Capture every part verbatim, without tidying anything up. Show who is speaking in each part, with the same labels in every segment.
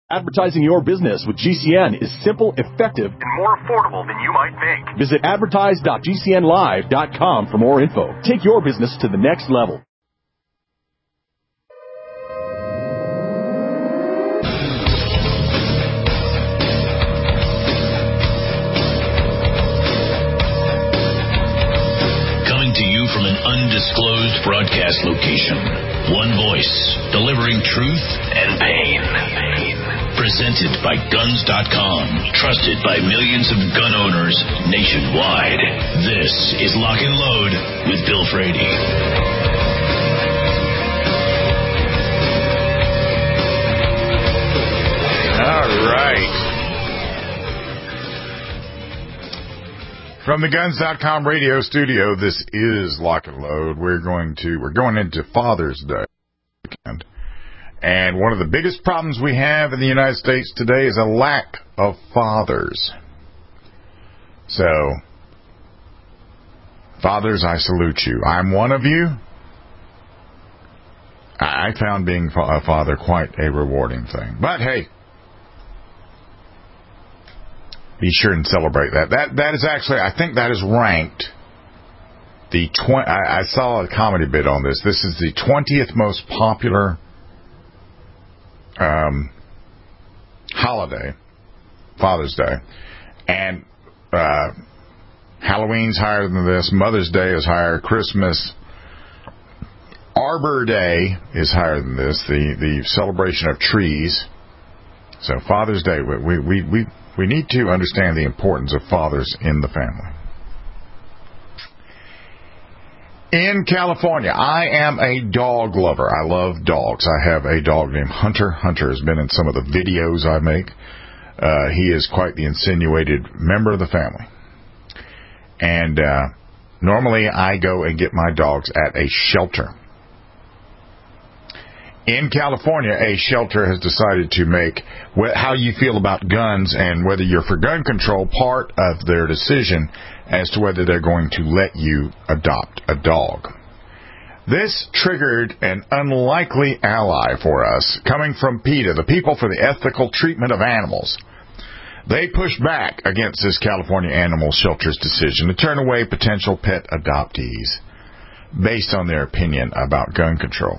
Speaker 1: Advertising your business with G C N is simple, effective,
Speaker 2: and more affordable than you might think.
Speaker 1: Visit advertise dot g c n live dot com for more info. Take your business to the next level.
Speaker 3: Coming to you from an undisclosed broadcast location. One voice, delivering truth and pain. Presented by guns dot com, trusted by millions of gun owners nationwide. This is Lock and Load with Bill Frady.
Speaker 4: All right. From the guns dot com radio studio, this is Lock and Load. We're going to we're going into Father's Day weekend. And one of the biggest problems we have in the United States today is a lack of fathers. So, fathers, I salute you. I'm one of you. I found being a father quite a rewarding thing. But hey, be sure and celebrate that. That that is actually, I think that is ranked the tw- I, I saw a comedy bit on this. This is the twentieth most popular Um, holiday, Father's Day, and uh, Halloween's higher than this, Mother's Day is higher, Christmas, Arbor Day is higher than this, the, the celebration of trees. So Father's Day, we, we, we, we need to understand the importance of fathers in the family. In California, I am a dog lover. I love dogs. I have a dog named Hunter. Hunter has been in some of the videos I make. Uh, he is quite the insinuated member of the family. And uh, normally I go and get my dogs at a shelter. In California, a shelter has decided to make wh- how you feel about guns and whether you're for gun control part of their decision as to whether they're going to let you adopt a dog. This triggered an unlikely ally for us, coming from PETA, the People for the Ethical Treatment of Animals. They pushed back against this California Animal Shelter's decision to turn away potential pet adoptees based on their opinion about gun control.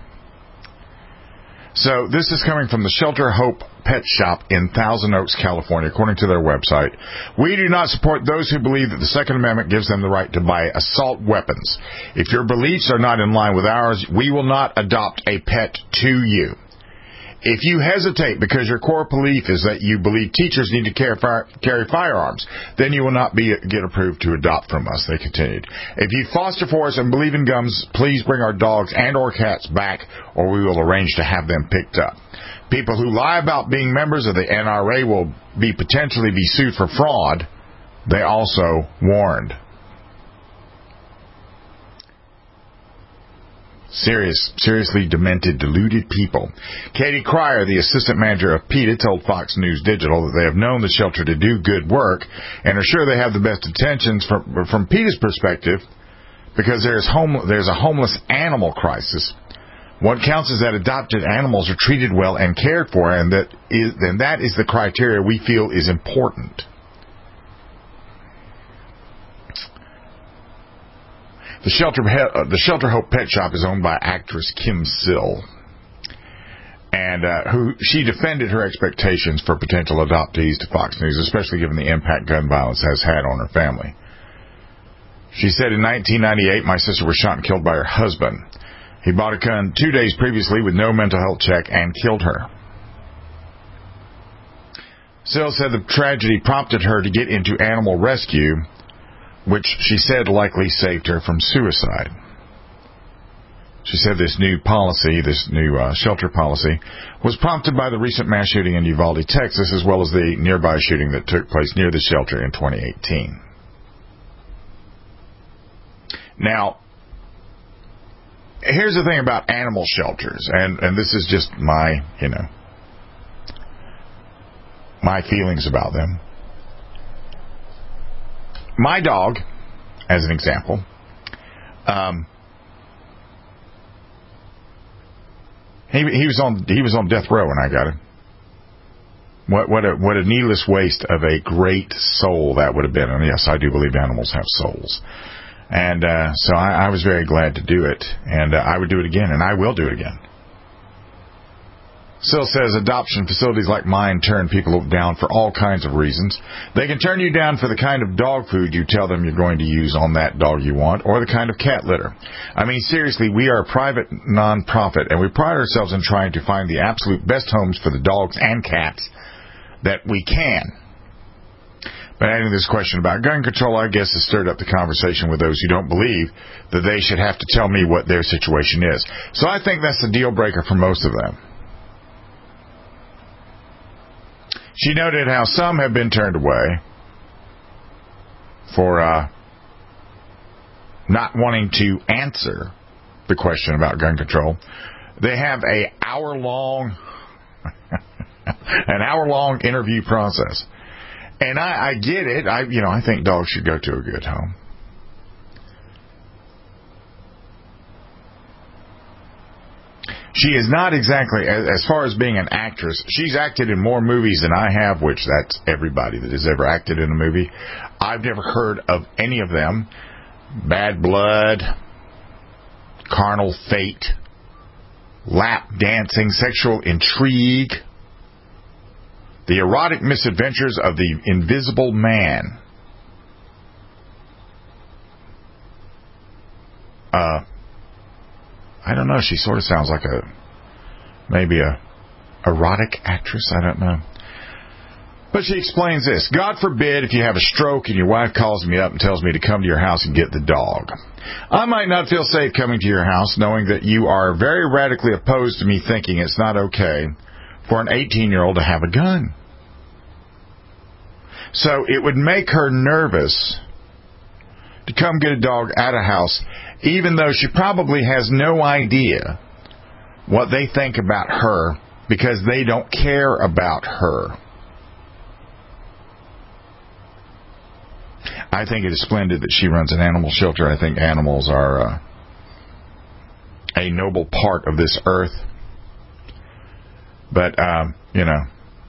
Speaker 4: So this is coming from the Shelter Hope Pet Shop in Thousand Oaks, California, according to their website. We do not support those who believe that the Second Amendment gives them the right to buy assault weapons. If your beliefs are not in line with ours, we will not adopt a pet to you. If you hesitate because your core belief is that you believe teachers need to carry, fire, carry firearms, then you will not be get approved to adopt from us, they continued. If you foster for us and believe in guns, please bring our dogs and or cats back, or we will arrange to have them picked up. People who lie about being members of the N R A will be potentially be sued for fraud, they also warned. Serious, seriously demented, deluded people. Katie Cryer, the assistant manager of PETA, told Fox News Digital that they have known the shelter to do good work and are sure they have the best intentions from, from PETA's perspective because there's, home, there's a homeless animal crisis. What counts is that adopted animals are treated well and cared for, and that is, and that is the criteria we feel is important. The Shelter, the Shelter Hope Pet Shop is owned by actress Kim Sill, and uh, who she defended her expectations for potential adoptees to Fox News, especially given the impact gun violence has had on her family. She said, in nineteen ninety-eight, my sister was shot and killed by her husband. He bought a gun two days previously with no mental health check and killed her. Sill said the tragedy prompted her to get into animal rescue, which she said likely saved her from suicide. She said this new policy, this new uh, shelter policy, was prompted by the recent mass shooting in Uvalde, Texas, as well as the nearby shooting that took place near the shelter in twenty eighteen. Now, here's the thing about animal shelters, and, and this is just my, you know, my feelings about them. My dog, as an example, um, he he was on he was on death row when I got him. What what a what a needless waste of a great soul that would have been. And yes, I do believe animals have souls. And uh, so I, I was very glad to do it. And uh, I would do it again, and I will do it again. Syl says adoption facilities like mine turn people down for all kinds of reasons. They can turn you down for the kind of dog food you tell them you're going to use on that dog you want, or the kind of cat litter. I mean, seriously, we are a private non-profit, and we pride ourselves in trying to find the absolute best homes for the dogs and cats that we can. But adding this question about gun control, I guess, has stirred up the conversation with those who don't believe that they should have to tell me what their situation is. So I think that's a deal breaker for most of them. She noted how some have been turned away for uh, not wanting to answer the question about gun control. They have a hour-long, an hour-long interview process, and I, I get it. I, you know, I think dogs should go to a good home. She is not exactly, as far as being an actress, she's acted in more movies than I have, which that's everybody that has ever acted in a movie. I've never heard of any of them. Bad Blood, Carnal Fate, Lap Dancing, Sexual Intrigue, The Erotic Misadventures of the Invisible Man. Uh... I don't know. She sort of sounds like a, maybe a erotic actress. I don't know. But she explains this. God forbid if you have a stroke and your wife calls me up and tells me to come to your house and get the dog. I might not feel safe coming to your house knowing that you are very radically opposed to me thinking it's not okay for an eighteen-year-old to have a gun. So it would make her nervous to come get a dog at a house, even though she probably has no idea what they think about her because they don't care about her. I think it is splendid that she runs an animal shelter. I think animals are uh, a noble part of this earth. But, um, you know,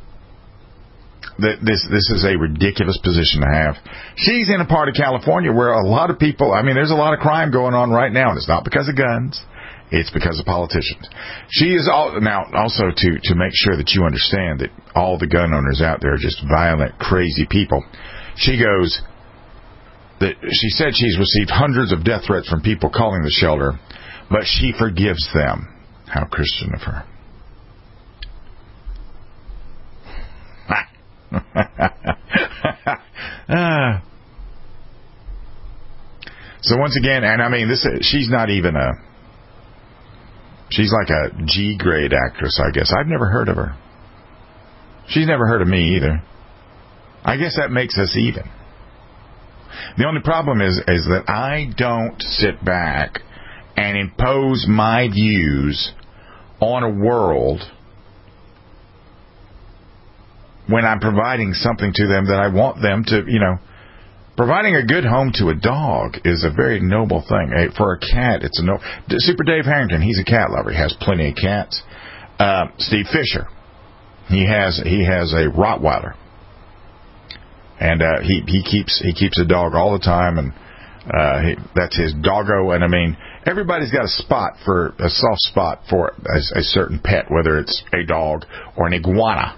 Speaker 4: This this is a ridiculous position to have. She's in a part of California where a lot of people, I mean, there's a lot of crime going on right now, and it's not because of guns. It's because of politicians. She is all, now also to, to make sure that you understand that all the gun owners out there are just violent, crazy people. She goes, that she said she's received hundreds of death threats from people calling the shelter, but she forgives them. How Christian of her. uh, so once again, and I mean, this she's not even a, she's like a G grade actress, I guess. I've never heard of her. She's never heard of me either. I guess that makes us even. The only problem is, is that I don't sit back and impose my views on a world when I'm providing something to them that I want them to, you know, providing a good home to a dog is a very noble thing. For a cat, it's a no. Super Dave Harrington, he's a cat lover. He has plenty of cats. Uh, Steve Fisher, he has he has a Rottweiler, and uh, he he keeps he keeps a dog all the time, and uh, he, that's his doggo. And I mean, everybody's got a spot for a soft spot for a, a certain pet, whether it's a dog or an iguana.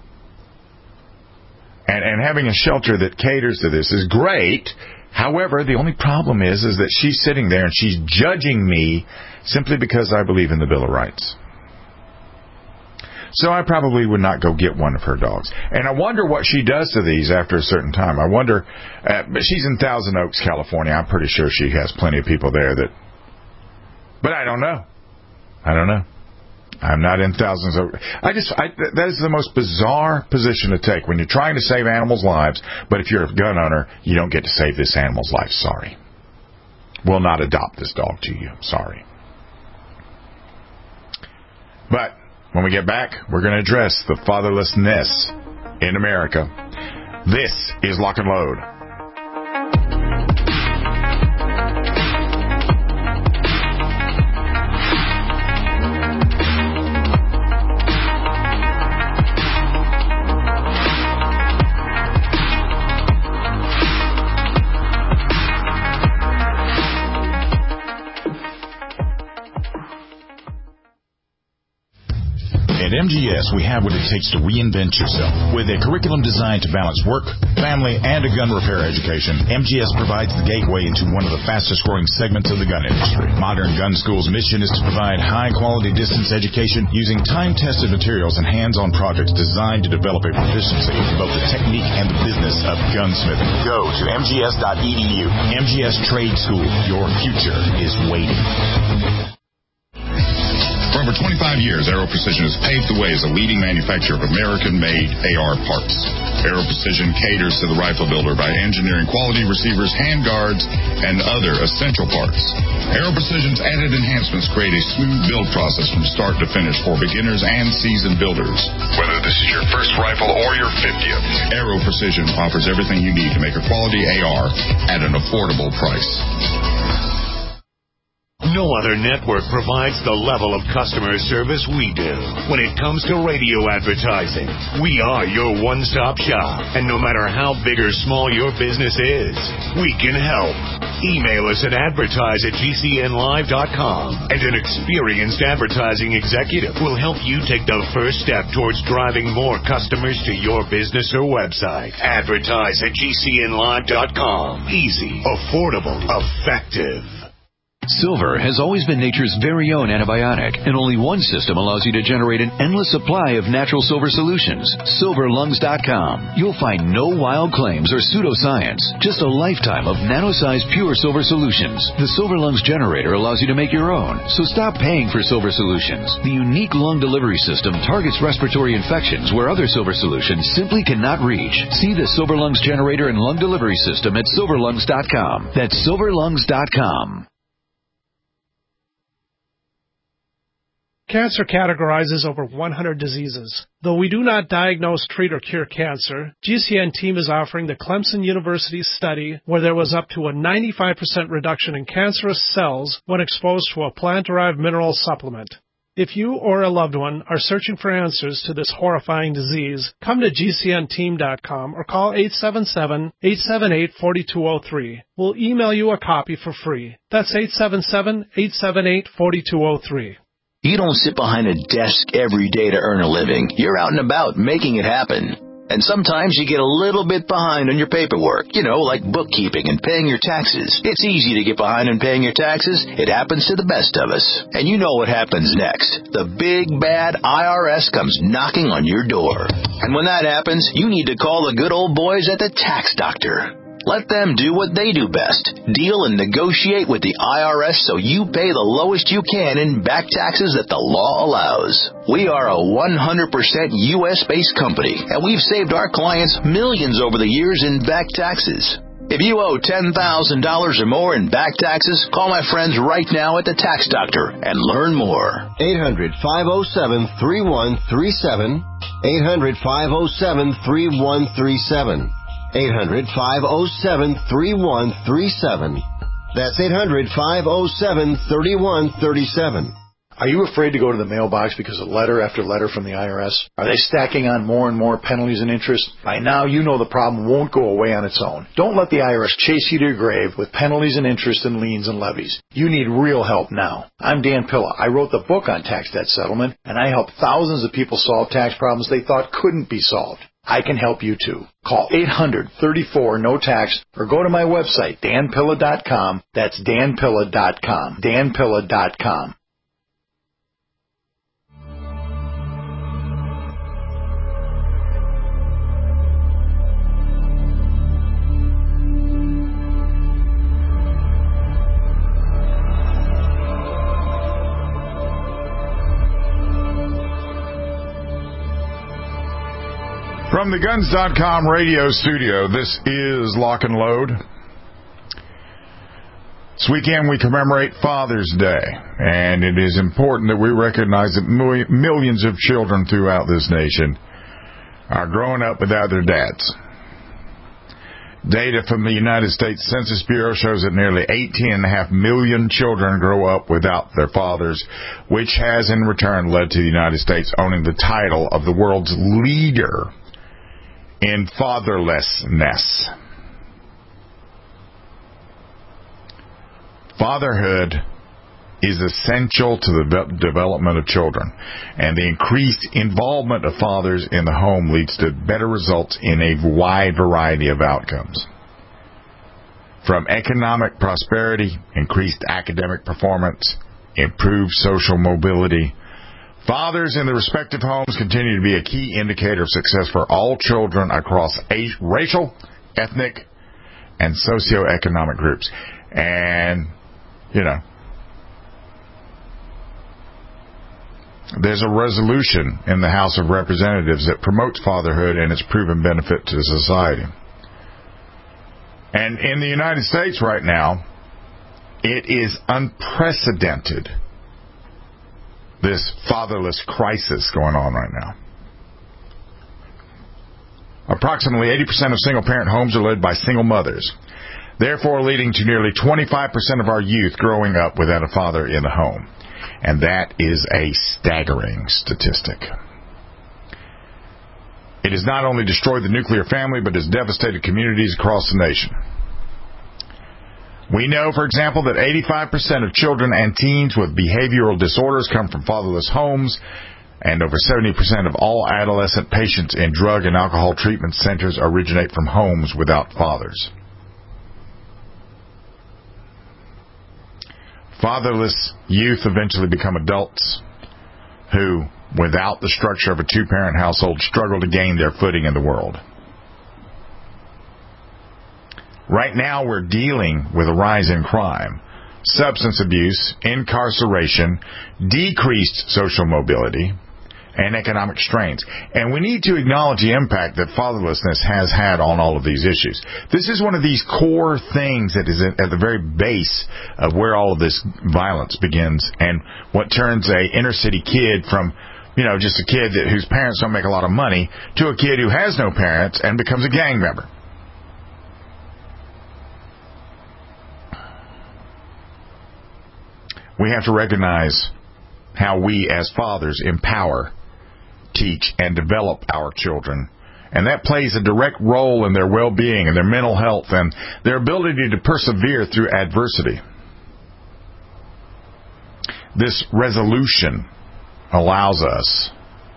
Speaker 4: And, and having a shelter that caters to this is great. However, the only problem is, is that she's sitting there and she's judging me simply because I believe in the Bill of Rights. So I probably would not go get one of her dogs. And I wonder what she does to these after a certain time. I wonder, uh, but she's in Thousand Oaks, California. I'm pretty sure she has plenty of people there that, but I don't know. I don't know. I'm not in Thousands of... I just... I, that is the most bizarre position to take when you're trying to save animals' lives, but if you're a gun owner, you don't get to save this animal's life. Sorry. We'll not adopt this dog to you. Sorry. But when we get back, we're going to address the fatherlessness in America. This is Lock and Load.
Speaker 5: M G S, we have what it takes to reinvent yourself. With a curriculum designed to balance work, family, and a gun repair education, M G S provides the gateway into one of the fastest-growing segments of the gun industry. Modern Gun School's mission is to provide high-quality distance education using time-tested materials and hands-on projects designed to develop a proficiency in both the technique and the business of gunsmithing. Go to M G S dot E D U. M G S Trade School. Your future is waiting.
Speaker 6: For over twenty-five years, Aero Precision has paved the way as a leading manufacturer of American-made A R parts. Aero Precision caters to the rifle builder by engineering quality receivers, handguards, and other essential parts. Aero Precision's added enhancements create a smooth build process from start to finish for beginners and seasoned builders.
Speaker 2: Whether this is your first rifle or your fiftieth,
Speaker 6: Aero Precision offers everything you need to make a quality A R at an affordable price.
Speaker 3: No other network provides the level of customer service we do. When it comes to radio advertising, we are your one-stop shop. And no matter how big or small your business is, we can help. Email us at advertise at G C N live dot com, and an experienced advertising executive will help you take the first step towards driving more customers to your business or website. Advertise at G C N live dot com. Easy, affordable, effective.
Speaker 7: Silver has always been nature's very own antibiotic, and only one system allows you to generate an endless supply of natural silver solutions. silver lungs dot com. You'll find no wild claims or pseudoscience, just a lifetime of nano-sized pure silver solutions. The Silver Lungs generator allows you to make your own, so stop paying for silver solutions. The unique lung delivery system targets respiratory infections where other silver solutions simply cannot reach. See the Silver Lungs generator and lung delivery system at silver lungs dot com. That's silver lungs dot com.
Speaker 8: Cancer categorizes over one hundred diseases. Though we do not diagnose, treat, or cure cancer, G C N team is offering the Clemson University study where there was up to a ninety-five percent reduction in cancerous cells when exposed to a plant-derived mineral supplement. If you or a loved one are searching for answers to this horrifying disease, come to G C N team dot com or call eight seven seven, eight seven eight, four two zero three. We'll email you a copy for free. That's eight seven seven, eight seven eight, four two zero three.
Speaker 9: You don't sit behind a desk every day to earn a living. You're out and about making it happen. And sometimes you get a little bit behind on your paperwork, you know, like bookkeeping and paying your taxes. It's easy to get behind on paying your taxes. It happens to the best of us. And you know what happens next. The big, bad I R S comes knocking on your door. And when that happens, you need to call the good old boys at the Tax Doctor. Let them do what they do best. Deal and negotiate with the I R S so you pay the lowest you can in back taxes that the law allows. We are a one hundred percent U S-based company, and we've saved our clients millions over the years in back taxes. If you owe ten thousand dollars or more in back taxes, call my friends right now at the Tax Doctor and learn more.
Speaker 10: eight hundred, five oh seven, three one three seven. eight hundred, five oh seven, three one three seven. eight hundred, five oh seven, three one three seven. That's eight hundred, five oh seven, three one three seven.
Speaker 11: Are you afraid to go to the mailbox because of letter after letter from the I R S? Are they stacking on more and more penalties and interest? By now, you know the problem won't go away on its own. Don't let the I R S chase you to your grave with penalties and interest and liens and levies. You need real help now. I'm Dan Pilla. I wrote the book on tax debt settlement, and I helped thousands of people solve tax problems they thought couldn't be solved. I can help you too. Call eight hundred, thirty-four, no tax or go to my website, dan pilla dot com. That's dan pilla dot com. dan pilla dot com.
Speaker 4: From the guns dot com radio studio, this is Lock and Load. This weekend we commemorate Father's Day, and it is important that we recognize that millions of children throughout this nation are growing up without their dads. Data from the United States Census Bureau shows that nearly eighteen point five million children grow up without their fathers, which has in return led to the United States owning the title of the world's leader in fatherlessness. Fatherhood is essential to the de- development of children, and the increased involvement of fathers in the home leads to better results in a wide variety of outcomes. From economic prosperity, increased academic performance, improved social mobility, fathers in the respective homes continue to be a key indicator of success for all children across a- racial, ethnic, and socioeconomic groups. And, you know, there's a resolution in the House of Representatives that promotes fatherhood and its proven benefit to society. And in the United States right now, it is unprecedented, this fatherless crisis going on right now. Approximately eighty percent of single-parent homes are led by single mothers, therefore leading to nearly twenty-five percent of our youth growing up without a father in the home. And that is a staggering statistic. It has not only destroyed the nuclear family, but has devastated communities across the nation. We know, for example, that eighty-five percent of children and teens with behavioral disorders come from fatherless homes, and over seventy percent of all adolescent patients in drug and alcohol treatment centers originate from homes without fathers. Fatherless youth eventually become adults who, without the structure of a two-parent household, struggle to gain their footing in the world. Right now, we're dealing with a rise in crime, substance abuse, incarceration, decreased social mobility, and economic strains. And we need to acknowledge the impact that fatherlessness has had on all of these issues. This is one of these core things that is at the very base of where all of this violence begins, and what turns a inner city kid from, you know, just a kid that, whose parents don't make a lot of money, to a kid who has no parents and becomes a gang member. We have to recognize how we as fathers empower, teach, and develop our children. And that plays a direct role in their well-being and their mental health and their ability to persevere through adversity. This resolution allows us,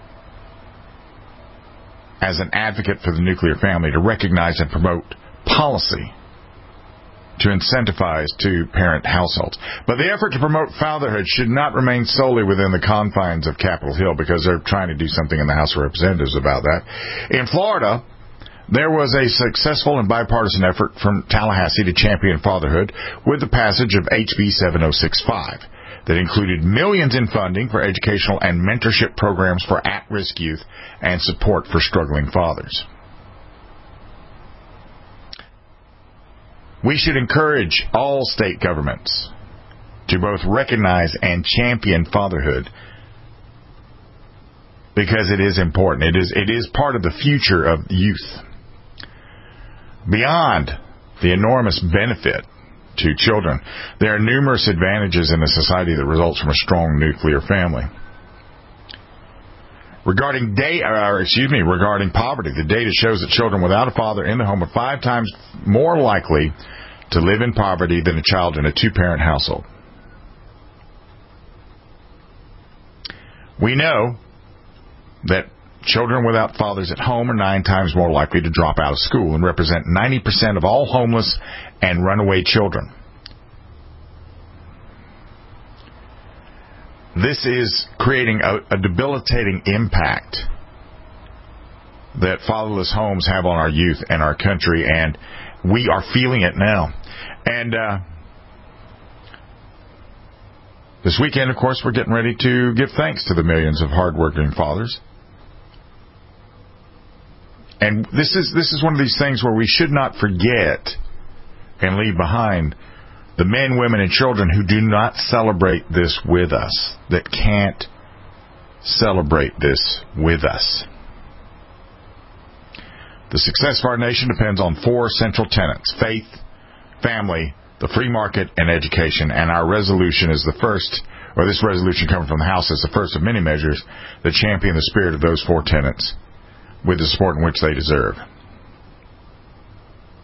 Speaker 4: as an advocate for the nuclear family, to recognize and promote policy to incentivize two-parent households. But the effort to promote fatherhood should not remain solely within the confines of Capitol Hill, because they're trying to do something in the House of Representatives about that. In Florida, there was a successful and bipartisan effort from Tallahassee to champion fatherhood with the passage of H B seven oh six five that included millions in funding for educational and mentorship programs for at-risk youth and support for struggling fathers. We should encourage all state governments to both recognize and champion fatherhood, because it is important. It is it is part of the future of youth. Beyond the enormous benefit to children, there are numerous advantages in a society that results from a strong nuclear family. Regarding day, or excuse me, regarding poverty, the data shows that children without a father in the home are five times more likely to live in poverty than a child in a two-parent household. We know that children without fathers at home are nine times more likely to drop out of school and represent ninety percent of all homeless and runaway children. This is creating a, a debilitating impact that fatherless homes have on our youth and our country, and we are feeling it now. And uh, this weekend, of course, we're getting ready to give thanks to the millions of hardworking fathers. And this is this is one of these things where we should not forget and leave behind the men, women, and children who do not celebrate this with us, that can't celebrate this with us. The success of our nation depends on four central tenets: faith, family, the free market, and education. And our resolution is the first, or this resolution coming from the House is the first of many measures that champion the spirit of those four tenets with the support in which they deserve.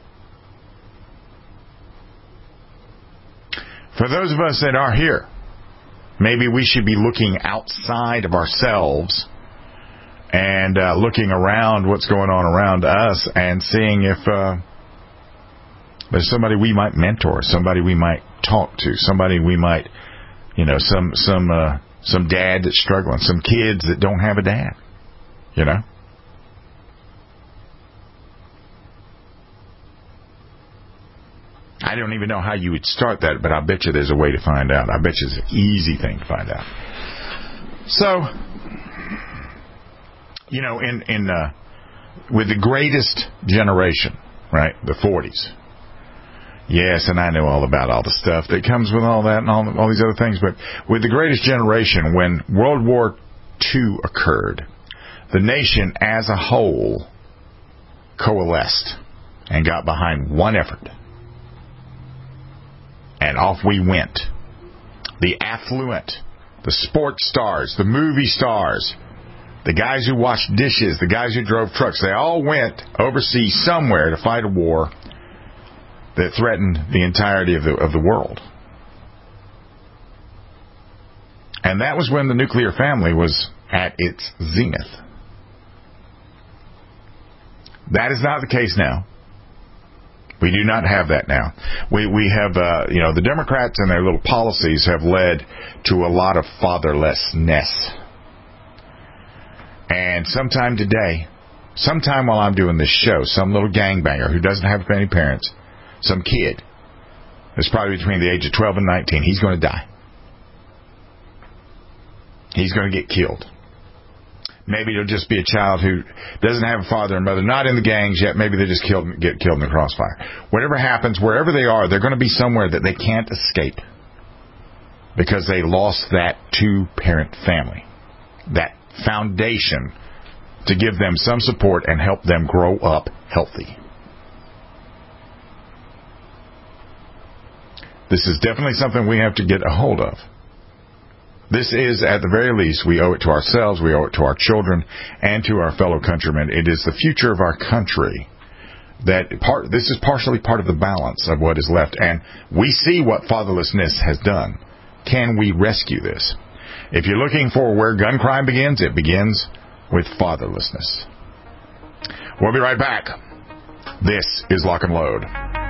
Speaker 4: For those of us that are here Maybe we should be looking outside of ourselves and uh, looking around what's going on around us and seeing if uh, there's somebody we might mentor, somebody we might talk to, somebody we might, you know, some some uh, some dad that's struggling, some kids that don't have a dad, you know. I don't even know how you would start that, but I bet you there's a way to find out. I bet you it's an easy thing to find out. So, you know, in in uh, with the greatest generation, right, the forties. Yes, and I know all about all the stuff that comes with all that and all all these other things. But with the greatest generation, when World War Two occurred, the nation as a whole coalesced and got behind one effort. And off we went. The affluent, the sports stars, the movie stars, the guys who washed dishes, the guys who drove trucks, they all went overseas somewhere to fight a war that threatened the entirety of the of the world. And that was when the nuclear family was at its zenith. That is not the case now. We do not have that now. We we have, uh, you know, the Democrats and their little policies have led to a lot of fatherlessness. And sometime today, sometime while I'm doing this show, some little gangbanger who doesn't have any parents, some kid that's probably between the age of twelve and nineteen, he's going to die. He's going to get killed. Maybe it'll just be a child who doesn't have a father and mother, not in the gangs yet. Maybe they just killed, get killed in the crossfire. Whatever happens, wherever they are, they're going to be somewhere that they can't escape because they lost that two-parent family, that foundation to give them some support and help them grow up healthy. This is definitely something we have to get a hold of. This is, at the very least, we owe it to ourselves, we owe it to our children, and to our fellow countrymen. It is the future of our country. That part. This is partially part of the balance of what is left. And we see what fatherlessness has done. Can we rescue this? If you're looking for where gun crime begins, it begins with fatherlessness. We'll be right back. This is Lock and Load.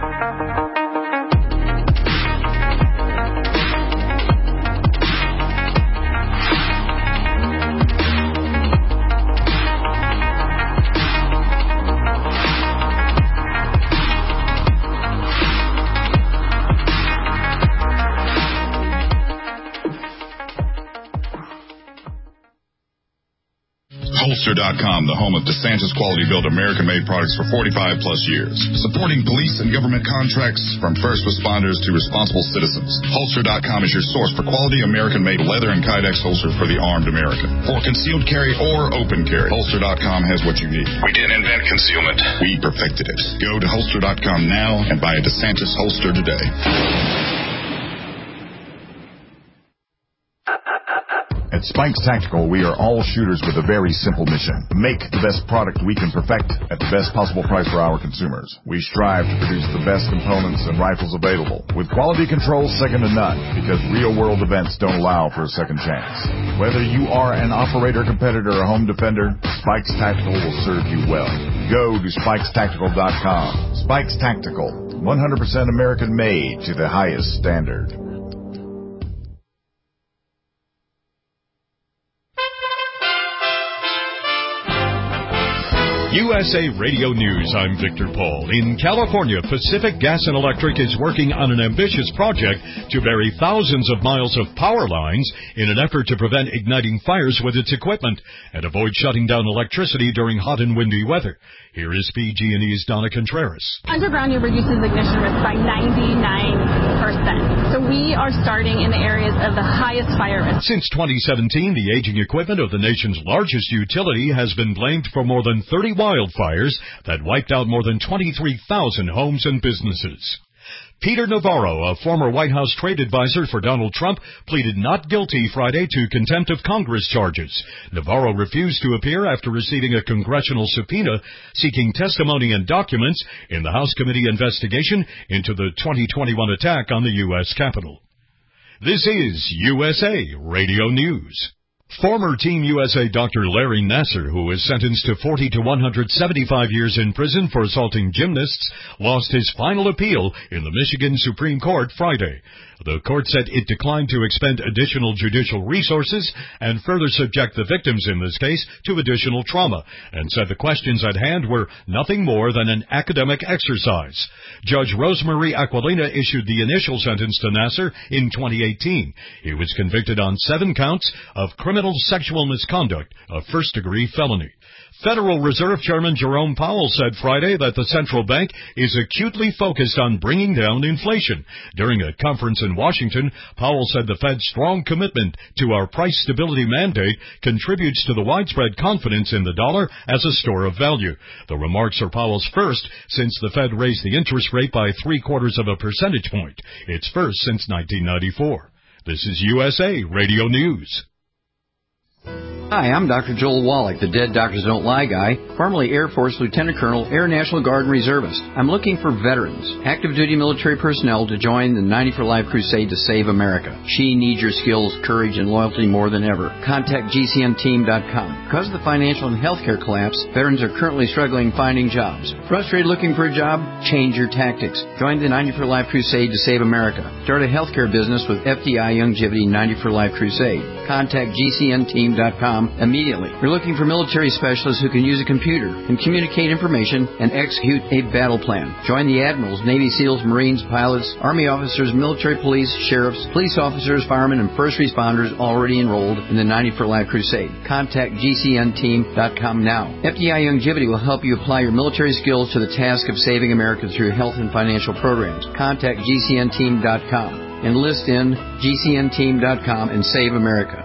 Speaker 6: Holster dot com, the home of DeSantis quality built American-made products for forty-five plus years. Supporting police and government contracts from first responders to responsible citizens. Holster dot com is your source for quality American-made leather and Kydex holsters for the armed American. For concealed carry or open carry, Holster dot com has what you need.
Speaker 2: We didn't invent concealment.
Speaker 6: We perfected it. Go to Holster dot com now and buy a DeSantis holster today.
Speaker 4: At Spikes Tactical, we are all shooters with a very simple mission. Make the best product we can perfect at the best possible price for our consumers. We strive to produce the best components and rifles available, with quality control second to none, because real-world events don't allow for a second chance. Whether you are an operator, competitor, or home defender, Spikes Tactical will serve you well. Go to Spikes Tactical dot com. Spikes Tactical, one hundred percent American-made to the highest standard.
Speaker 12: U S A Radio News, I'm Victor Paul. In California, Pacific Gas and Electric is working on an ambitious project to bury thousands of miles of power lines in an effort to prevent igniting fires with its equipment and avoid shutting down electricity during hot and windy weather. Here is P G and E's Donna Contreras.
Speaker 13: Underground reduces ignition risk by ninety-nine percent. So we are starting in the areas of the highest fire risk.
Speaker 12: Since twenty seventeen, the aging equipment of the nation's largest utility has been blamed for more than thirty wildfires that wiped out more than twenty-three thousand homes and businesses. Peter Navarro, a former White House trade advisor for Donald Trump, pleaded not guilty Friday to contempt of Congress charges. Navarro refused to appear after receiving a congressional subpoena seeking testimony and documents in the House committee investigation into the twenty twenty-one attack on the U S Capitol. This is U S A Radio News. Former Team U S A Doctor Larry Nassar, who was sentenced to forty to one hundred seventy-five years in prison for assaulting gymnasts, lost his final appeal in the Michigan Supreme Court Friday. The court said it declined to expend additional judicial resources and further subject the victims in this case to additional trauma, and said the questions at hand were nothing more than an academic exercise. Judge Rosemarie Aquilina issued the initial sentence to Nassar in twenty eighteen. He was convicted on seven counts of criminal sexual misconduct, a first-degree felony. Federal Reserve Chairman Jerome Powell said Friday that the central bank is acutely focused on bringing down inflation. During a conference in Washington, Powell said the Fed's strong commitment to our price stability mandate contributes to the widespread confidence in the dollar as a store of value. The remarks are Powell's first since the Fed raised the interest rate by three-quarters of a percentage point. It's first since nineteen ninety-four. This is U S A Radio News.
Speaker 14: Hi, I'm Doctor Joel Wallach, the Dead Doctors Don't Lie guy, formerly Air Force Lieutenant Colonel, Air National Guard and Reservist. I'm looking for veterans, active duty military personnel to join the ninety for Life crusade to save America. She needs your skills, courage, and loyalty more than ever. Contact G C N team dot com. Because of the financial and healthcare collapse, veterans are currently struggling finding jobs. Frustrated looking for a job? Change your tactics. Join the ninety for Life crusade to save America. Start a healthcare business with F D I Longevity ninety for Life crusade. Contact G C N team dot com immediately. We're looking for military specialists who can use a computer and communicate information and execute a battle plan. Join the admirals, Navy SEALs, Marines, pilots, Army officers, military police, sheriffs, police officers, firemen, and first responders already enrolled in the ninety for Life crusade. Contact G C N team dot com now. F D I Longevity will help you apply your military skills to the task of saving America through health and financial programs. Contact G C N team dot com. Enlist in G C N team dot com and save America.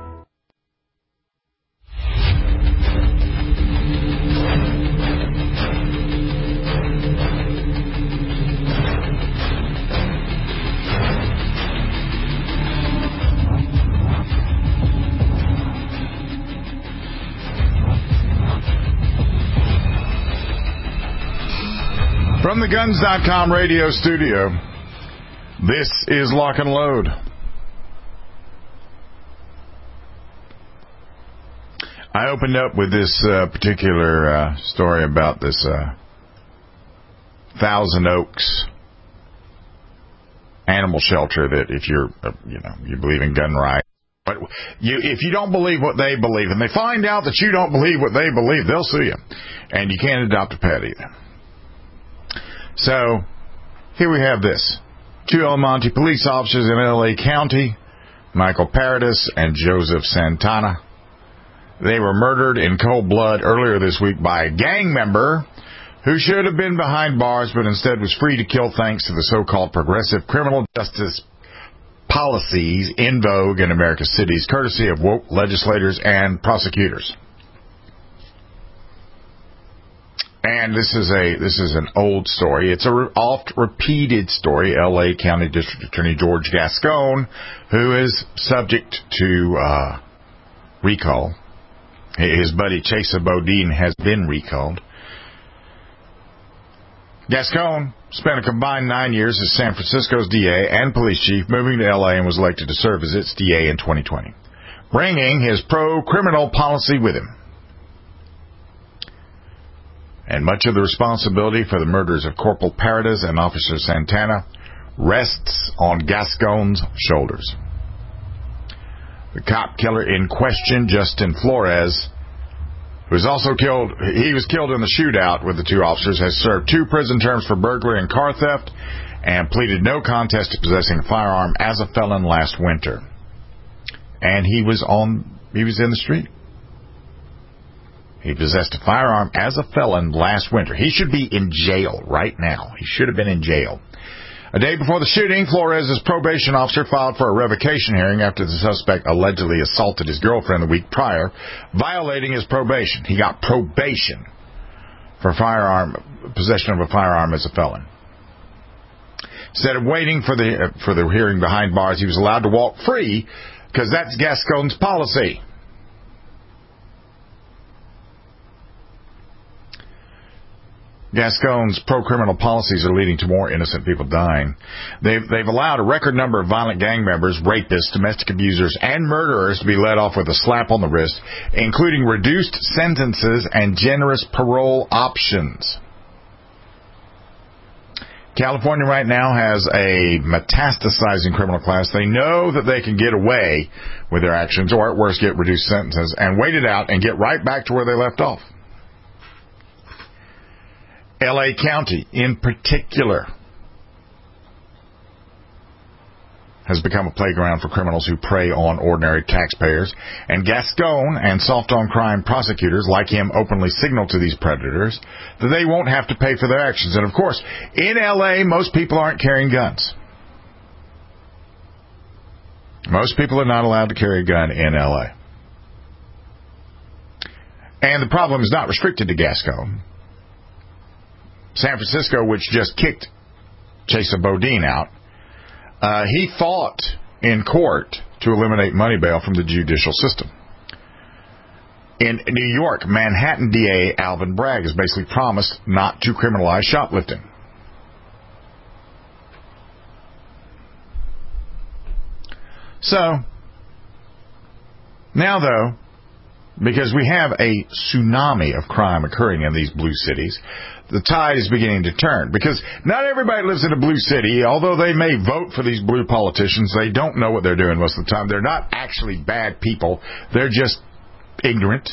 Speaker 4: From the guns dot com radio studio, this is Lock and Load. I opened up with this uh, particular uh, story about this uh, Thousand Oaks animal shelter that if you're, uh, you know, you believe in gun rights, but you, if you don't believe what they believe, and they find out that you don't believe what they believe, they'll sue you, and you can't adopt a pet either. So, here we have this. Two El Monte police officers in L A County, Michael Paradis and Joseph Santana. They were murdered in cold blood earlier this week by a gang member who should have been behind bars but instead was free to kill thanks to the so-called progressive criminal justice policies in vogue in America's cities, courtesy of woke legislators and prosecutors. And this is a this is an old story. It's a re- oft repeated story. L A County District Attorney George Gascon, who is subject to uh, recall. His buddy Chesa Bodine has been recalled. Gascon spent a combined nine years as San Francisco's D A and police chief, moving to L A and was elected to serve as its D A in twenty twenty, bringing his pro-criminal policy with him. And much of the responsibility for the murders of Corporal Paradis and Officer Santana rests on Gascon's shoulders. The cop killer in question, Justin Flores, who was also killed, he was killed in the shootout with the two officers, has served two prison terms for burglary and car theft and pleaded no contest to possessing a firearm as a felon last winter. And he was on, he was in the street. He possessed a firearm as a felon last winter. He should be in jail right now. He should have been in jail. A day before the shooting, Flores' probation officer filed for a revocation hearing after the suspect allegedly assaulted his girlfriend the week prior, violating his probation. He got probation for firearm possession of a firearm as a felon. Instead of waiting for the uh, for the hearing behind bars, he was allowed to walk free because that's Gascon's policy. Gascon's pro-criminal policies are leading to more innocent people dying. They've, they've allowed a record number of violent gang members, rapists, domestic abusers, and murderers to be let off with a slap on the wrist, including reduced sentences and generous parole options. California right now has a metastasizing criminal class. They know that they can get away with their actions, or at worst get reduced sentences, and wait it out and get right back to where they left off. L A County, in particular, has become a playground for criminals who prey on ordinary taxpayers, and Gascon and soft-on-crime prosecutors like him openly signal to these predators that they won't have to pay for their actions. And, of course, in L A, most people aren't carrying guns. Most people are not allowed to carry a gun in L A. And the problem is not restricted to Gascon. San Francisco, which just kicked Chesa Boudin out, uh, he fought in court to eliminate money bail from the judicial system. In New York, Manhattan D A Alvin Bragg has basically promised not to criminalize shoplifting. So, now though, because we have a tsunami of crime occurring in these blue cities, the tide is beginning to turn. Because not everybody lives in a blue city. Although they may vote for these blue politicians, they don't know what they're doing most of the time. They're not actually bad people. They're just ignorant.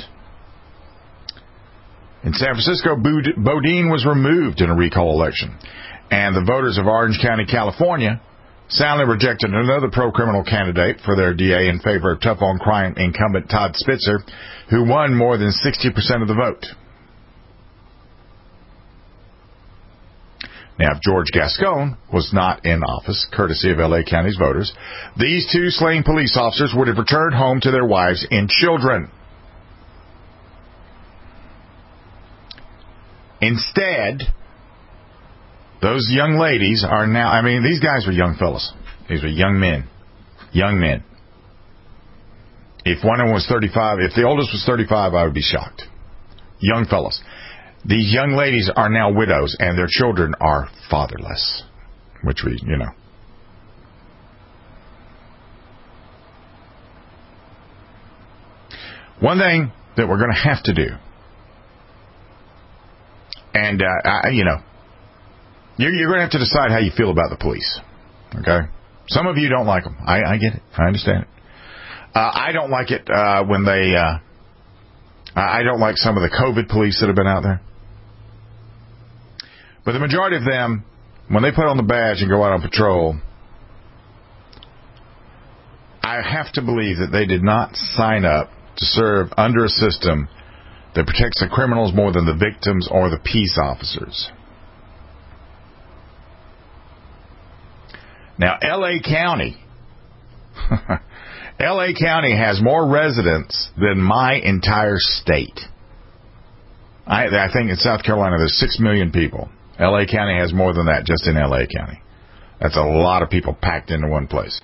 Speaker 4: In San Francisco, Boudin was removed in a recall election. And the voters of Orange County, California, soundly rejected another pro-criminal candidate for their D A in favor of tough-on-crime incumbent Todd Spitzer, who won more than sixty percent of the vote. Now, if George Gascon was not in office, courtesy of L A County's voters, these two slain police officers would have returned home to their wives and children. Instead, those young ladies are now, I mean, these guys were young fellas. These were young men. Young men. If one of them was thirty-five, if the oldest was thirty-five, I would be shocked. Young fellas. These young ladies are now widows, and their children are fatherless. Which we, you know. One thing that we're going to have to do, and, uh, I, you know, you're, you're going to have to decide how you feel about the police. Okay? Some of you don't like them. I, I get it. I understand it. Uh, I don't like it uh, when they... Uh, I don't like some of the COVID police that have been out there. But the majority of them, when they put on the badge and go out on patrol, I have to believe that they did not sign up to serve under a system that protects the criminals more than the victims or the peace officers. Now, L A County... L A County has more residents than my entire state. I, I think in South Carolina there's six million people. L A County has more than that just in L A County. That's a lot of people packed into one place.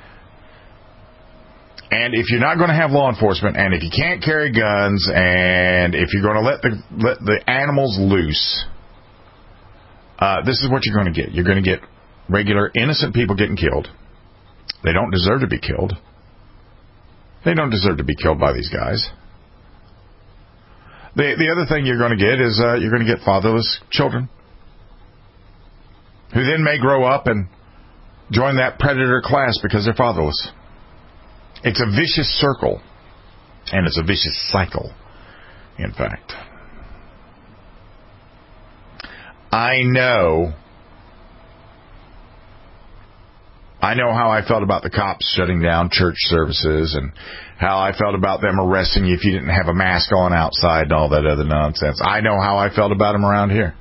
Speaker 4: And if you're not going to have law enforcement, and if you can't carry guns, and if you're going to let the let the animals loose, uh, this is what you're going to get. You're going to get regular innocent people getting killed. They don't deserve to be killed. They don't deserve to be killed by these guys. The the other thing you're going to get is uh, you're going to get fatherless children who then may grow up and join that predator class because they're fatherless. It's a vicious circle, and it's a vicious cycle, in fact. I know... I know how I felt about the cops shutting down church services and how I felt about them arresting you if you didn't have a mask on outside and all that other nonsense. I know how I felt about them around here.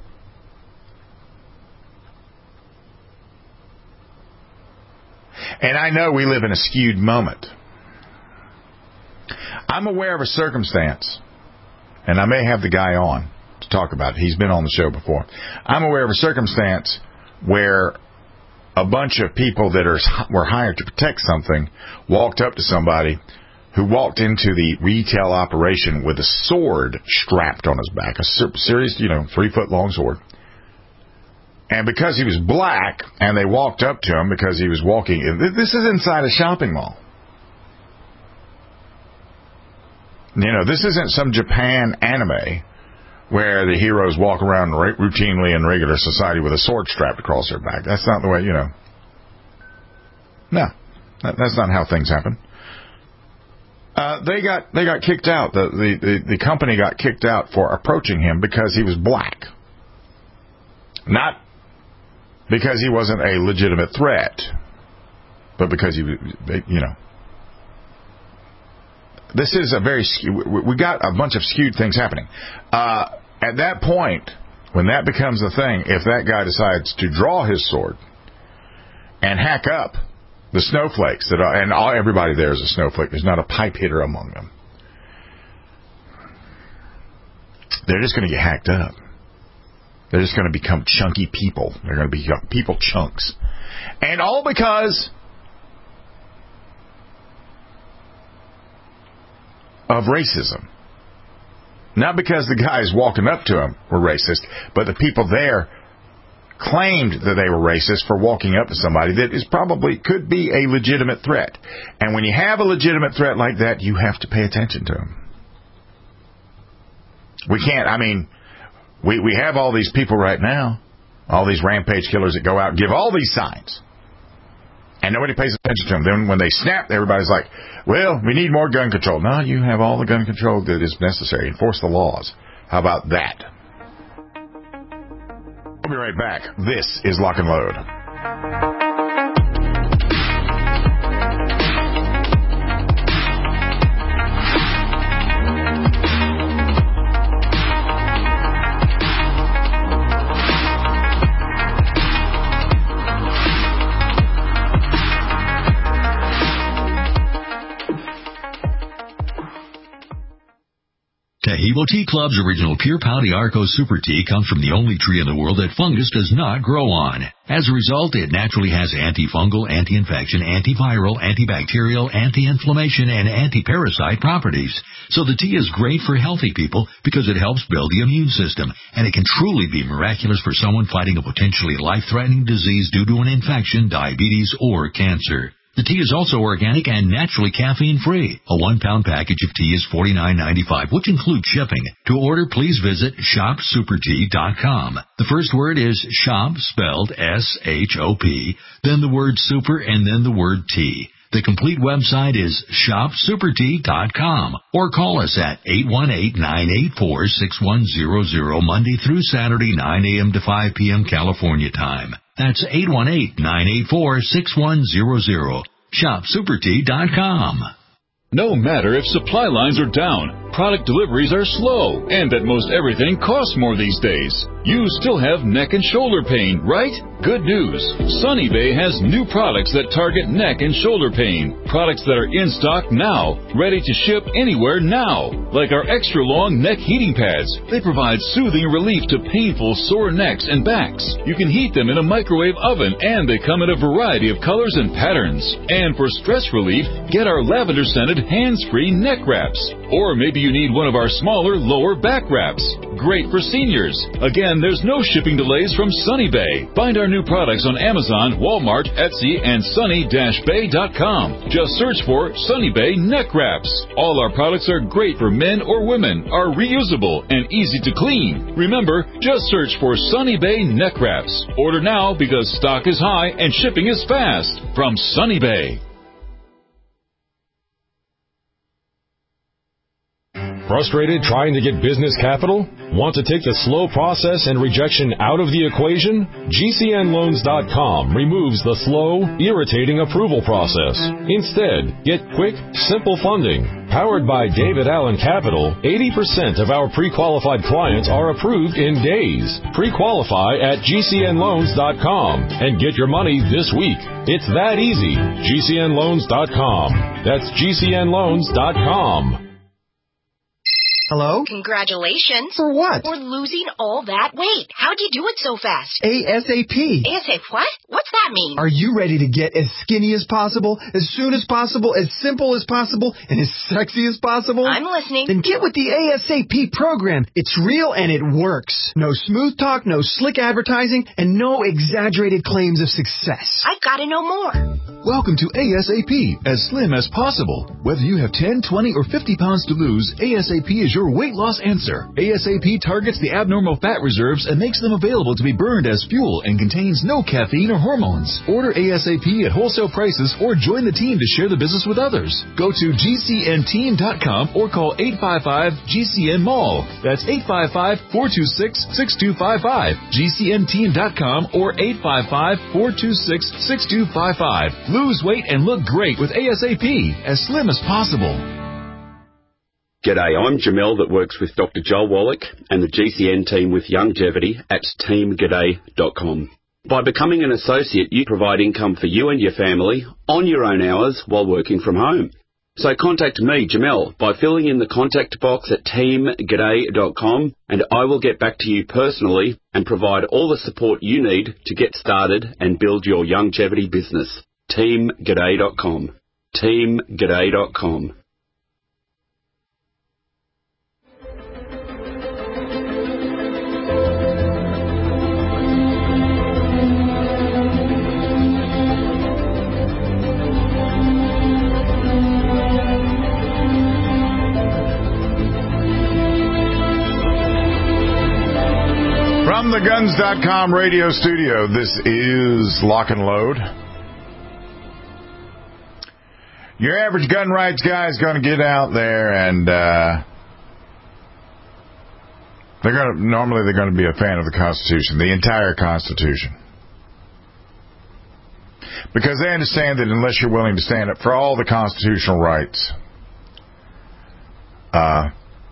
Speaker 4: And I know we live in a skewed moment. I'm aware of a circumstance, and I may have the guy on to talk about it. He's been on the show before. I'm aware of a circumstance where a bunch of people that are were hired to protect something walked up to somebody who walked into the retail operation with a sword strapped on his back, a serious, you know, three-foot-long sword. And because he was black, and they walked up to him because he was walking, this is inside a shopping mall. You know, this isn't some Japan anime where the heroes walk around routinely in regular society with a sword strapped across their back. That's not the way, you know. No, that's not how things happen. Uh, they got they got kicked out. The, the, the, the company got kicked out for approaching him because he was black. Not because he wasn't a legitimate threat, but because he, you know. This is a very, we got a bunch of skewed things happening. Uh, at that point, when that becomes a thing, if that guy decides to draw his sword and hack up the snowflakes, that are, and all, everybody there is a snowflake, there's not a pipe hitter among them, they're just going to get hacked up. They're just going to become chunky people. They're going to be people chunks. And all because of racism. Not because the guys walking up to him were racist, but the people there claimed that they were racist for walking up to somebody that is probably could be a legitimate threat. And when you have a legitimate threat like that, you have to pay attention to them. We can't, I mean, we, we have all these people right now, all these rampage killers that go out and give all these signs. And nobody pays attention to them. Then when they snap, everybody's like, well, we need more gun control. No, you have all the gun control that is necessary. Enforce the laws. How about that? We'll be right back. This is Lock and Load.
Speaker 3: Taheebo Tea Club's original Pure Pau d'Arco Super Tea comes from the only tree in the world that fungus does not grow on. As a result, it naturally has antifungal, anti-infection, antiviral, antibacterial, anti-inflammation, and anti-parasite properties. So the tea is great for healthy people because it helps build the immune system, and it can truly be miraculous for someone fighting a potentially life-threatening disease due to an infection, diabetes, or cancer. The tea is also organic and naturally caffeine-free. A one-pound package of tea is forty-nine ninety-five, which includes shipping. To order, please visit shop super tea dot com. The first word is shop, spelled S H O P, then the word super, and then the word tea. The complete website is shop super tea dot com, or call us at eight one eight, nine eight four, six one zero zero Monday through Saturday, nine a.m. to five p.m. California time. That's eight one eight, nine eight four, six one zero zero. shop super tea dot com.
Speaker 15: No matter if supply lines are down, product deliveries are slow, and that most everything costs more these days, you still have neck and shoulder pain, right? Good news. Sunny Bay has new products that target neck and shoulder pain. Products that are in stock now, ready to ship anywhere now. Like our extra long neck heating pads. They provide soothing relief to painful sore necks and backs. You can heat them in a microwave oven, and they come in a variety of colors and patterns. And for stress relief, get our lavender scented hands-free neck wraps. Or maybe you need one of our smaller lower back wraps. Great for seniors. Again, there's no shipping delays from Sunny Bay. Find our new products on Amazon, Walmart, Etsy, and sunny dash bay dot com. Just search for Sunny Bay Neck Wraps. All our products are great for men or women, are reusable, and easy to clean. Remember, just search for Sunny Bay Neck Wraps. Order now because stock is high and shipping is fast. From Sunny Bay.
Speaker 16: Frustrated trying to get business capital? Want to take the slow process and rejection out of the equation? G C N loans dot com removes the slow, irritating approval process. Instead, get quick, simple funding. Powered by David Allen Capital, eighty percent of our pre-qualified clients are approved in days. Pre-qualify at G C N loans dot com and get your money this week. It's that easy. G C N loans dot com. That's G C N loans dot com.
Speaker 17: Hello?
Speaker 18: Congratulations.
Speaker 17: For what?
Speaker 18: For losing all that weight. How'd you do it so fast?
Speaker 17: ASAP.
Speaker 18: ASAP what? What's that mean?
Speaker 17: Are you ready to get as skinny as possible, as soon as possible, as simple as possible, and as sexy as possible?
Speaker 18: I'm listening.
Speaker 17: Then get with the ASAP program. It's real and it works. No smooth talk, no slick advertising, and no exaggerated claims of success.
Speaker 18: I've got to know more.
Speaker 19: Welcome to ASAP, as slim as possible. Whether you have ten, twenty, or fifty pounds to lose, ASAP is your weight loss answer. ASAP targets the abnormal fat reserves and makes them available to be burned as fuel and contains no caffeine or hormones. Order ASAP at wholesale prices or join the team to share the business with others. Go to G C N team dot com or call eight five five G C N mall. That's eight five five, four two six, six two five five. G C N team dot com or eight five five, four two six, six two five five. Lose weight and look great with ASAP, as slim as possible.
Speaker 20: G'day, I'm Jamel that works with Doctor Joel Wallach and the G C N team with Longevity at team g'day dot com. By becoming an associate, you provide income for you and your family on your own hours while working from home. So contact me, Jamel, by filling in the contact box at team g'day dot com, and I will get back to you personally and provide all the support you need to get started and build your longevity business. team g'day dot com. team g'day dot com.
Speaker 4: From the guns dot com radio studio, this is Lock and Load. Your average gun rights guy is going to get out there and uh, they're going to normally they're going to be a fan of the Constitution, the entire Constitution, because they understand that unless you're willing to stand up for all the constitutional rights, uh,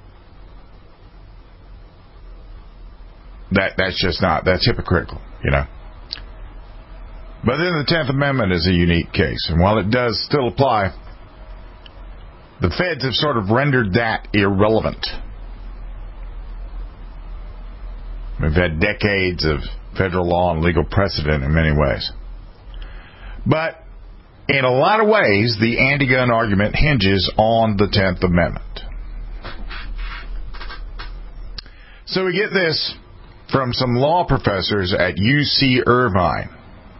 Speaker 4: that that's just not that's hypocritical, you know. But then the tenth Amendment is a unique case. And while it does still apply, the feds have sort of rendered that irrelevant. We've had decades of federal law and legal precedent in many ways. But in a lot of ways, the anti-gun argument hinges on the tenth Amendment. So we get this from some law professors at U C Irvine.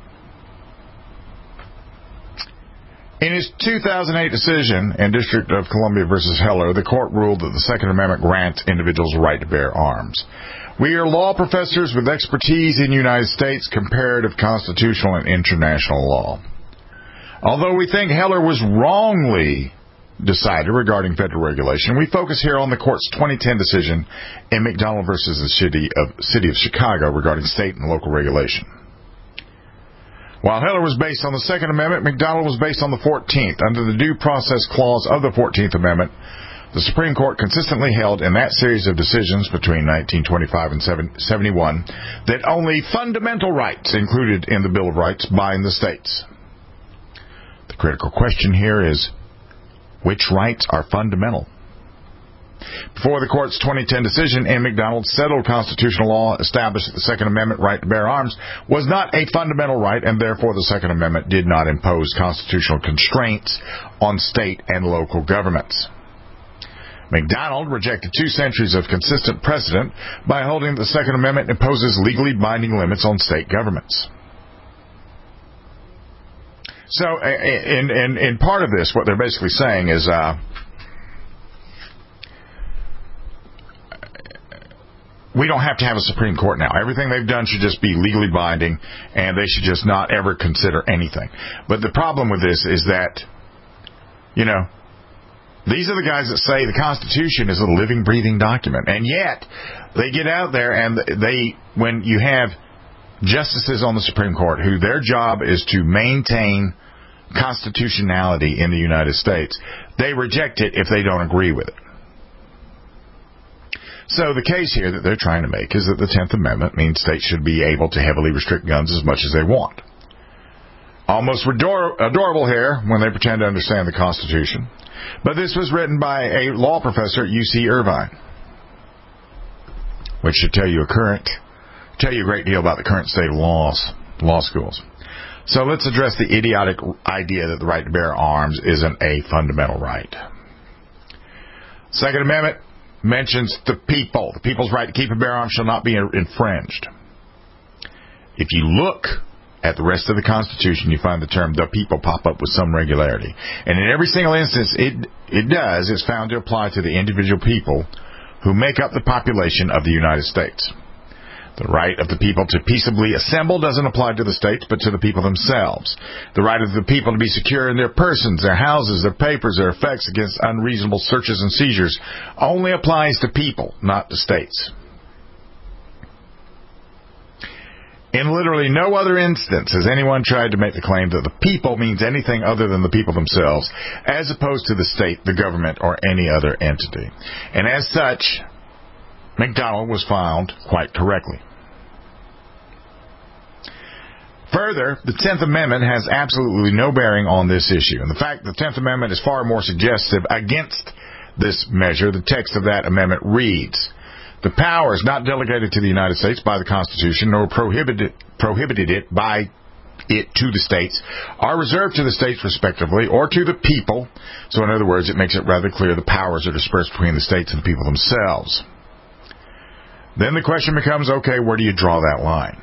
Speaker 4: In his two thousand eight decision in District of Columbia versus Heller, the court ruled that the Second Amendment grants individuals the right to bear arms. We are law professors with expertise in United States comparative constitutional and international law. Although we think Heller was wrongly decided regarding federal regulation, we focus here on the court's twenty ten decision in McDonald versus the City of, City of Chicago regarding state and local regulation. While Heller was based on the Second Amendment, McDonald was based on the fourteenth. Under the Due Process Clause of the fourteenth Amendment, the Supreme Court consistently held in that series of decisions between nineteen twenty-five and seventy-one that only fundamental rights included in the Bill of Rights bind the states. The critical question here is, which rights are fundamental? Before the court's twenty ten decision in McDonald, settled constitutional law established that the Second Amendment right to bear arms was not a fundamental right, and therefore the Second Amendment did not impose constitutional constraints on state and local governments. McDonald rejected two centuries of consistent precedent by holding that the Second Amendment imposes legally binding limits on state governments. So, in, in, in part of this, what they're basically saying is, uh, we don't have to have a Supreme Court now. Everything they've done should just be legally binding, and they should just not ever consider anything. But the problem with this is that, you know, these are the guys that say the Constitution is a living, breathing document. And yet, they get out there and they, when you have justices on the Supreme Court who their job is to maintain constitutionality in the United States, they reject it if they don't agree with it. So the case here that they're trying to make is that the tenth Amendment means states should be able to heavily restrict guns as much as they want. Almost ador- adorable here when they pretend to understand the Constitution. But this was written by a law professor at U C Irvine. which should tell you a current, tell you a great deal about the current state of laws, law schools. So let's address the idiotic idea that the right to bear arms isn't a fundamental right. Second Amendment mentions the people. The people's right to keep and bear arms shall not be infringed. If you look at the rest of the Constitution, you find the term "the people" pop up with some regularity. And in every single instance it it does, it's found to apply to the individual people who make up the population of the United States. The right of the people to peaceably assemble doesn't apply to the states, but to the people themselves. The right of the people to be secure in their persons, their houses, their papers, their effects against unreasonable searches and seizures only applies to people, not to states. In literally no other instance has anyone tried to make the claim that the people means anything other than the people themselves, as opposed to the state, the government, or any other entity. And as such, McDonald was found quite correctly. Further, the Tenth Amendment has absolutely no bearing on this issue. And the fact that the Tenth Amendment is far more suggestive against this measure, the text of that amendment reads, "The powers not delegated to the United States by the Constitution, nor prohibited, prohibited it by it to the states, are reserved to the states respectively, or to the people." So in other words, it makes it rather clear the powers are dispersed between the states and the people themselves. Then the question becomes, okay, where do you draw that line?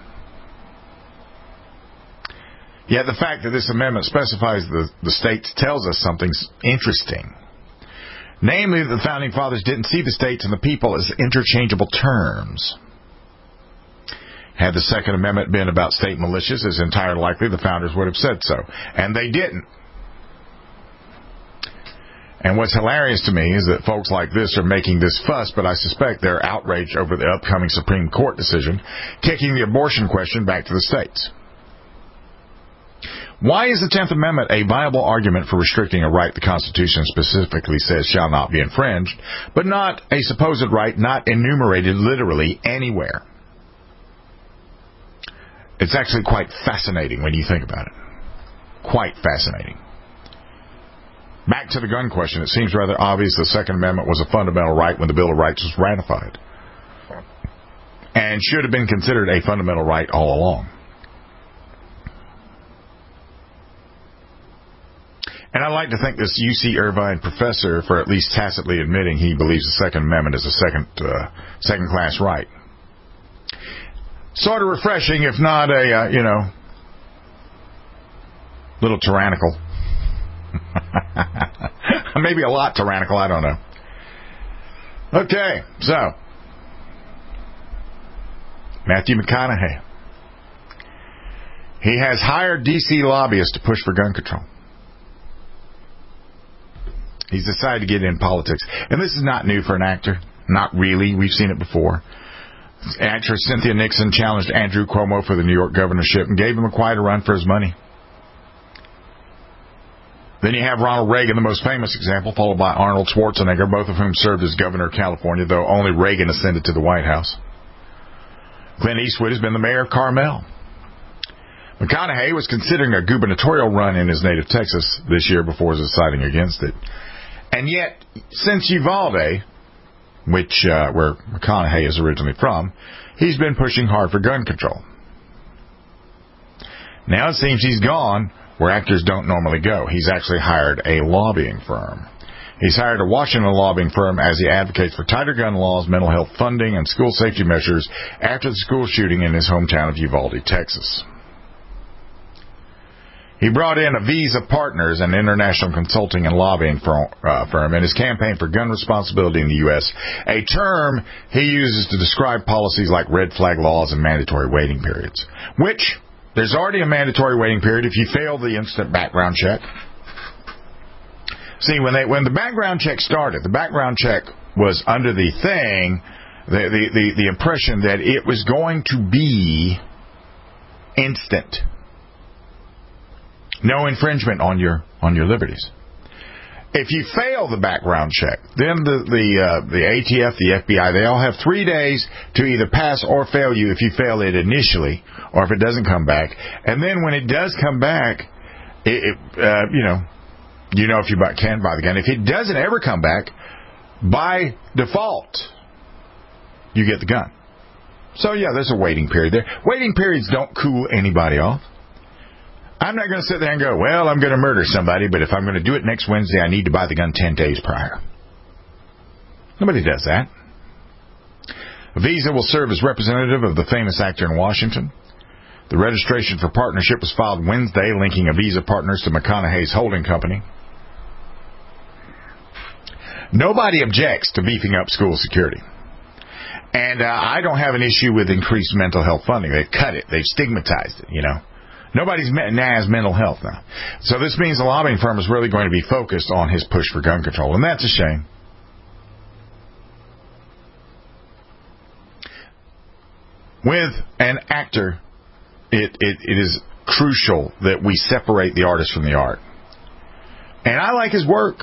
Speaker 4: Yet the fact that this amendment specifies the, the states tells us something interesting. Namely, that the Founding Fathers didn't see the states and the people as interchangeable terms. Had the Second Amendment been about state militias, it's entirely likely the Founders would have said so. And they didn't. And what's hilarious to me is that folks like this are making this fuss, but I suspect they're outraged over the upcoming Supreme Court decision, kicking the abortion question back to the states. Why is the Tenth Amendment a viable argument for restricting a right the Constitution specifically says shall not be infringed, but not a supposed right not enumerated literally anywhere? It's actually quite fascinating when you think about it. Quite fascinating. Back to the gun question, it seems rather obvious the Second Amendment was a fundamental right when the Bill of Rights was ratified, and should have been considered a fundamental right all along. And I'd like to think this U C Irvine professor, for at least tacitly admitting he believes the Second Amendment is a second, uh, second-class right. Sort of refreshing, if not a, uh, you know, little tyrannical. Maybe a lot tyrannical, I don't know. Okay, so, Matthew McConaughey. He has hired D C lobbyists to push for gun control. He's decided to get in politics. And this is not new for an actor. Not really. We've seen it before. Actress Cynthia Nixon challenged Andrew Cuomo for the New York governorship and gave him a quite a run for his money. Then you have Ronald Reagan, the most famous example, followed by Arnold Schwarzenegger, both of whom served as governor of California, though only Reagan ascended to the White House. Clint Eastwood has been the mayor of Carmel. McConaughey was considering a gubernatorial run in his native Texas this year before deciding against it. And yet, since Uvalde, which uh, where McConaughey is originally from, he's been pushing hard for gun control. Now it seems he's gone where actors don't normally go. He's actually hired a lobbying firm. He's hired a Washington lobbying firm as he advocates for tighter gun laws, mental health funding, and school safety measures after the school shooting in his hometown of Uvalde, Texas. He brought in Avisa Partners, an international consulting and lobbying firm, uh, firm, in his campaign for gun responsibility in the U S, a term he uses to describe policies like red flag laws and mandatory waiting periods, which there's already a mandatory waiting period if you fail the instant background check. See, when they when the background check started, the background check was under the thing, the the, the, the impression that it was going to be instant. No infringement on your on your liberties. If you fail the background check, then the the uh, the A T F, the F B I, they all have three days to either pass or fail you if you fail it initially, or if it doesn't come back. And then when it does come back, it, it uh, you know, you know if you can buy the gun. If it doesn't ever come back, by default, you get the gun. So, yeah, there's a waiting period there. Waiting periods don't cool anybody off. I'm not going to sit there and go, well, I'm going to murder somebody, but if I'm going to do it next Wednesday, I need to buy the gun ten days prior. Nobody does that. Visa will serve as representative of the famous actor in Washington. The registration for partnership was filed Wednesday, linking Visa partners to McConaughey's holding company. Nobody objects to beefing up school security. And uh, I don't have an issue with increased mental health funding. They've cut it. They've stigmatized it, you know. Nobody's has mental health now. So this means the lobbying firm is really going to be focused on his push for gun control, and that's a shame. With an actor, it, it, it is crucial that we separate the artist from the art. And I like his work.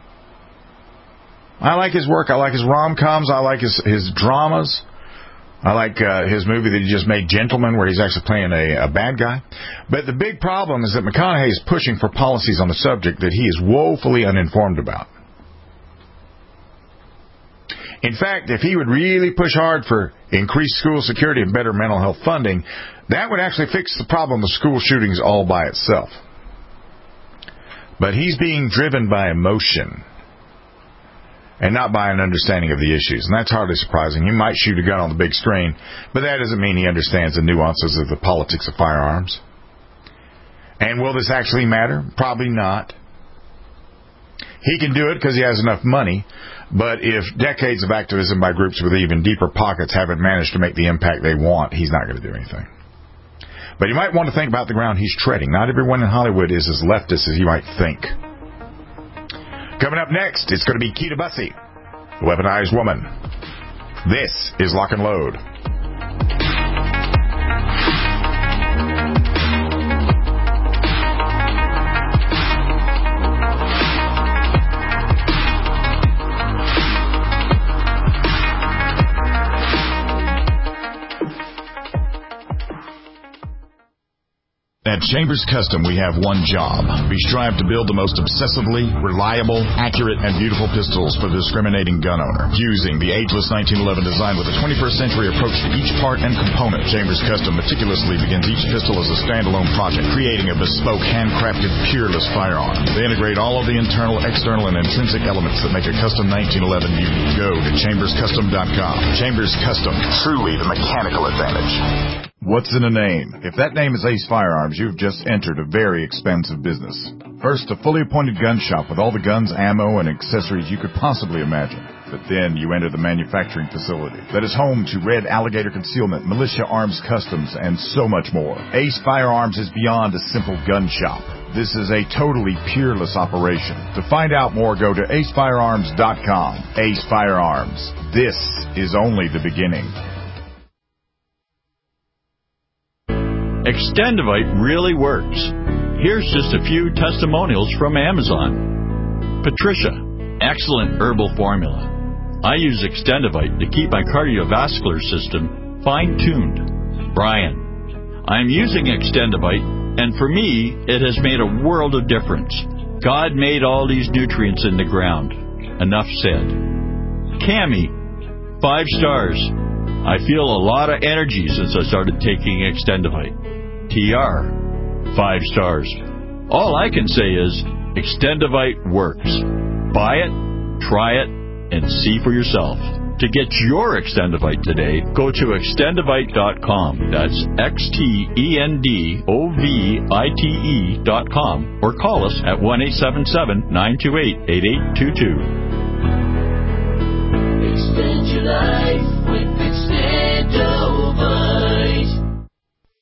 Speaker 4: I like his work. I like his rom-coms. I like his, his dramas. I like uh, his movie that he just made, Gentleman, where he's actually playing a, a bad guy. But the big problem is that McConaughey is pushing for policies on the subject that he is woefully uninformed about. In fact, if he would really push hard for increased school security and better mental health funding, that would actually fix the problem of school shootings all by itself. But he's being driven by emotion and not by an understanding of the issues. And that's hardly surprising. He might shoot a gun on the big screen, but that doesn't mean he understands the nuances of the politics of firearms. And will this actually matter? Probably not. He can do it because he has enough money, but if decades of activism by groups with even deeper pockets haven't managed to make the impact they want, he's not going to do anything. But you might want to think about the ground he's treading. Not everyone in Hollywood is as leftist as you might think. Coming up next, it's going to be Keita Bussey, the weaponized woman. This is Lock and Load.
Speaker 5: At Chambers Custom, we have one job. We strive to build the most obsessively, reliable, accurate, and beautiful pistols for the discriminating gun owner. Using the ageless nineteen eleven design with a twenty-first century approach to each part and component, Chambers Custom meticulously begins each pistol as a standalone project, creating a bespoke, handcrafted, peerless firearm. They integrate all of the internal, external, and intrinsic elements that make a custom nineteen eleven unique. Go to chambers custom dot com. Chambers Custom, truly the mechanical advantage.
Speaker 21: What's in a name? If that name is Ace Firearms, you've just entered a very expensive business. First, a fully appointed gun shop with all the guns, ammo, and accessories you could possibly imagine. But then you enter the manufacturing facility that is home to Red Alligator Concealment, Militia Arms Customs, and so much more. Ace Firearms is beyond a simple gun shop. This is a totally peerless operation. To find out more, go to ace firearms dot com. Ace Firearms. This is only the beginning.
Speaker 22: Extendivite really works. Here's just a few testimonials from Amazon. Patricia, excellent herbal formula. I use Extendivite to keep my cardiovascular system fine-tuned. Brian, I'm using Extendivite, and for me, it has made a world of difference. God made all these nutrients in the ground. Enough said. Cammie, five stars. I feel a lot of energy since I started taking Extendivite. T R, five stars. All I can say is Extendivite works. Buy it, try it, and see for yourself. To get your Extendivite today, go to extendivite dot com. That's X T E N D O V I T E dot com or call us at one eight seven seven, nine two eight, eight eight two two.
Speaker 23: Extend your life with Extend.